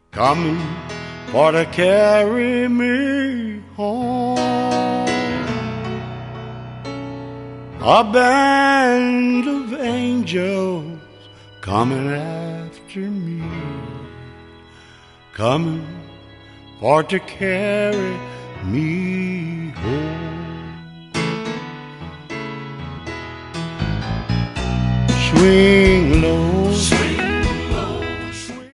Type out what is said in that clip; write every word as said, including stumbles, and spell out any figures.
coming for to carry me home. A band of angels coming after me, coming for to carry me home. Swing low,